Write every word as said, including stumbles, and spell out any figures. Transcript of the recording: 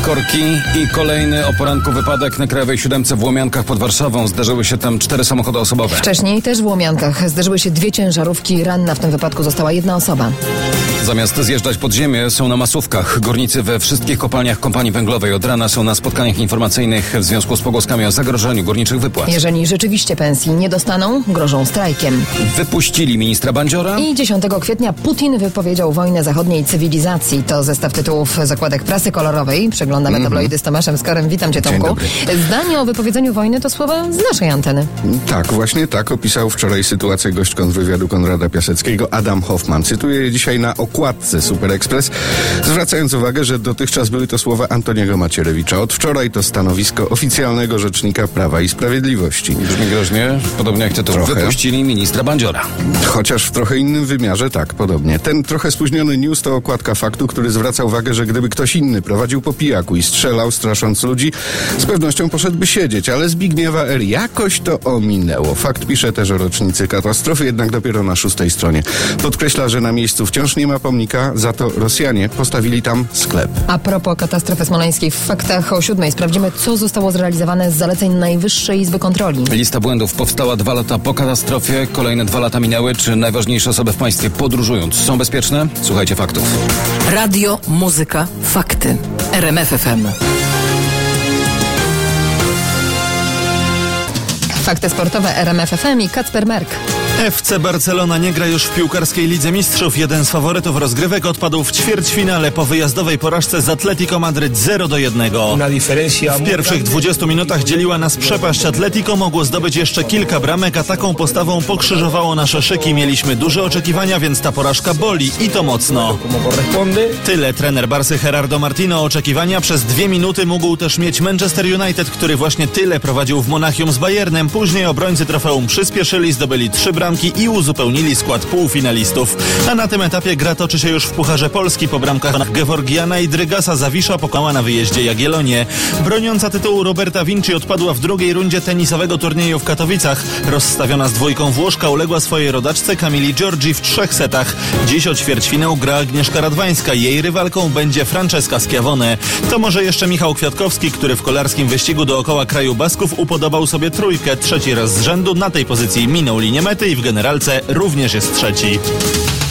Korki i kolejny o poranku wypadek na Krajowej Siódemce w Łomiankach pod Warszawą. Zdarzyły się tam cztery samochody osobowe. Wcześniej też w Łomiankach zdarzyły się dwie ciężarówki. Ranna w tym wypadku została jedna osoba. Zamiast zjeżdżać pod ziemię, są na masówkach. Górnicy we wszystkich kopalniach kompanii węglowej od rana są na spotkaniach informacyjnych w związku z pogłoskami o zagrożeniu górniczych wypłat. Jeżeli rzeczywiście pensji nie dostaną, grożą strajkiem. Wypuścili ministra Bandziora. I dziesiątego kwietnia Putin wypowiedział wojnę zachodniej cywilizacji. To zestaw tytułów zakładek prasy kolorowej. Przeglądamy mm-hmm. tabloidy z Tomaszem Skorem. Witam cię, Tomku. Zdanie o wypowiedzeniu wojny to słowa z naszej anteny. Tak, właśnie tak opisał wczoraj sytuację gość kontrwywiadu Konrada Piaseckiego, Adam Hoffman. Cytuję je dzisiaj na okładce Super Express, zwracając uwagę, że dotychczas były to słowa Antoniego Macierewicza. Od wczoraj to stanowisko oficjalnego rzecznika Prawa i Sprawiedliwości. Brzmi groźnie, podobnie jak tytuł. Trochę. Wypuścili ministra Bandziora. Chociaż w trochę innym wymiarze, tak, podobnie. Ten trochę spóźniony news to okładka Faktu, który zwraca uwagę, że gdyby ktoś inny prowadził po pijaku i strzelał, strasząc ludzi, z pewnością poszedłby siedzieć, ale Zbigniewa R. jakoś to ominęło. Fakt pisze też o rocznicy katastrofy, jednak dopiero na szóstej stronie. Podkreśla, że na miejscu wciąż nie ma pomnika, za to Rosjanie postawili tam sklep. A propos katastrofy smoleńskiej, w faktach o siódmej sprawdzimy, co zostało zrealizowane z zaleceń Najwyższej Izby Kontroli. Lista błędów powstała dwa lata po katastrofie, kolejne dwa lata minęły. Czy najważniejsze osoby w państwie podróżując są bezpieczne? Słuchajcie faktów. Radio, muzyka, fakty. R M F F M. Fakty sportowe R M F F M i Kacper Merk. F C Barcelona nie gra już w piłkarskiej Lidze Mistrzów. Jeden z faworytów rozgrywek odpadł w ćwierćfinale po wyjazdowej porażce z Atletico Madryt zero do jednego. W pierwszych dwudziestu minutach dzieliła nas przepaść. Atletico mogło zdobyć jeszcze kilka bramek, a taką postawą pokrzyżowało nasze szyki. Mieliśmy duże oczekiwania, więc ta porażka boli i to mocno. Tyle trener Barsy Gerardo Martino. Oczekiwania przez dwie minuty mógł też mieć Manchester United, który właśnie tyle prowadził w Monachium z Bayernem. Później obrońcy trofeum przyspieszyli, zdobyli trzy bramki i uzupełnili skład półfinalistów. A na tym etapie gra toczy się już w Pucharze Polski. Po bramkach Geworgiana i Drygasa Zawisza pokonała na wyjeździe Jagiellonię. Broniąca tytułu Roberta Vinci odpadła w drugiej rundzie tenisowego turnieju w Katowicach. Rozstawiona z dwójką Włoszka uległa swojej rodaczce Kamili Giorgi w trzech setach. Dziś o ćwierćfinał gra Agnieszka Radwańska. Jej rywalką będzie Francesca Schiavone. To może jeszcze Michał Kwiatkowski, który w kolarskim wyścigu dookoła kraju Basków upodobał sobie trójkę. Trzeci raz z rzędu na tej pozycji minął linię mety i w generalce również jest trzeci.